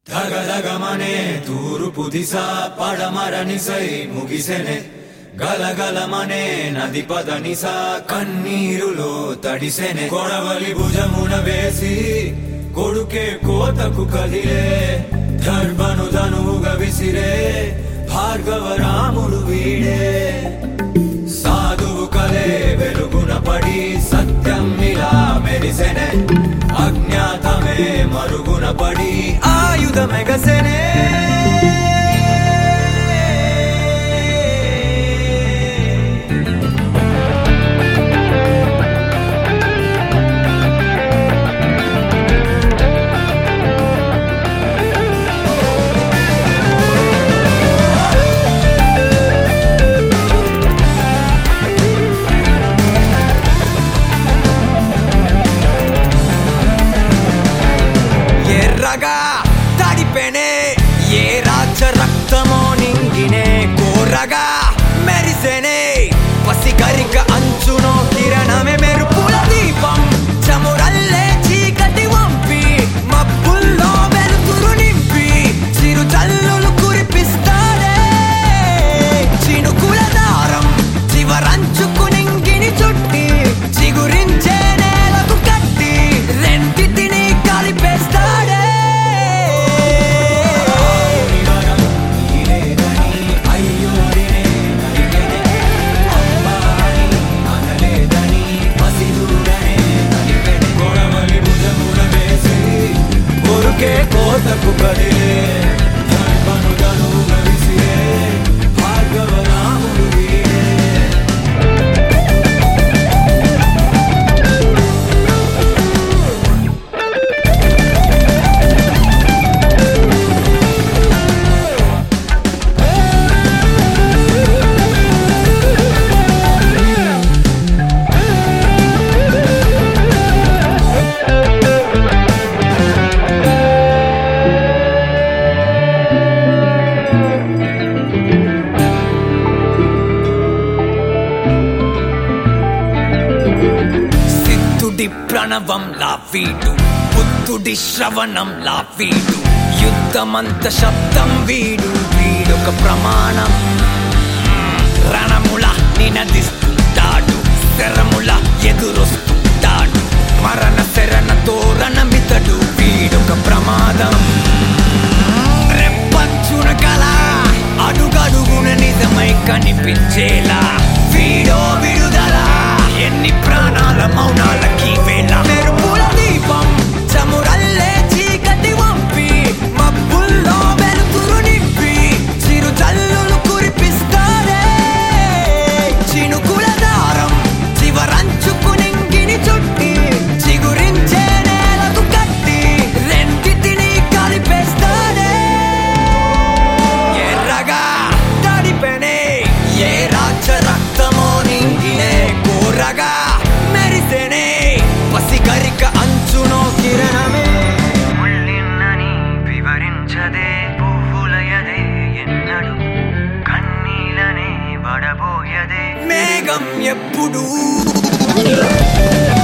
ధగధగమనే తూర్పు దిశ పడమరనిసై ముగిసెనే గలగలమనే నది పదనిస కన్నీరులో తడిసెనే కొడవలి భుజమున వేసి కొడుకే కోతకు కదిలే ధర్మను ధనువుగా విసిరే భార్గవ రాముడు వీడే సాధువు కలే వెలుగున పడి సత్యం ఇలా మెరిసెనే అజ్ఞాతమే మరుగున పడి ఆయుధమెగసెనే తడిపెనే ఏ రాజ రక్తమో నింగినే కోరగా మెరిసెనే పసిగరిక అంచునో కిరణమే మెరుపుల దీపం చమురల్లే చీకటి వంపి మబ్బుల్లో వెలుతురు నింపి చిరు చల్లులు కురిపిస్తాడే చినుకుల దారం చివరంచుకు నింగిని చుట్టి చిగురించే నేలకు కట్టి రెండిటిని కలిపేస్తాడే కోతకు కదిలే ధర్మను ధనువుగా విసిరే భార్గవ రాముడు వీడే ప్రణవం లా వీడు బుద్ధుడి శ్రవణం లా వీడు యుద్ధమంత శబ్దం వీడు వీడొక ప్రమాణం రణముల నినదిస్తుంటాడు శరముల ఎదురొస్తుంటాడు మరణ శరణ తోరణమితడు వీడొక ప్రమాదం రెప్పంచున కల అడుగడుగున నిజమై కనిపించేలా వీడో విడుదల ఎన్ని ప్రాణాల మౌనాలకి వేళ మెరుపుల దీపం చమురల్లే చీకటి వంపి మబ్బుల్లో వెలుతురు నింపి చిరు చల్లులు కురిపిస్తాడే చినుకుల దారం చివరంచుకు నింగిని చుట్టి చిగురించే నేలకు కట్టి రెండిటిని కలిపేస్తాడే ఎర్రగా తడిపెనే ఏ రాజ రక్తమో నింగినే కోరగా మెరిసెనే పసిగరిక అంచునో కిరణమే ముళ్ళిన్నని వివరించదే పువ్వులయదే ఎన్నడు కన్నీలనే వడబోయదే మేఘం ఎప్పుడు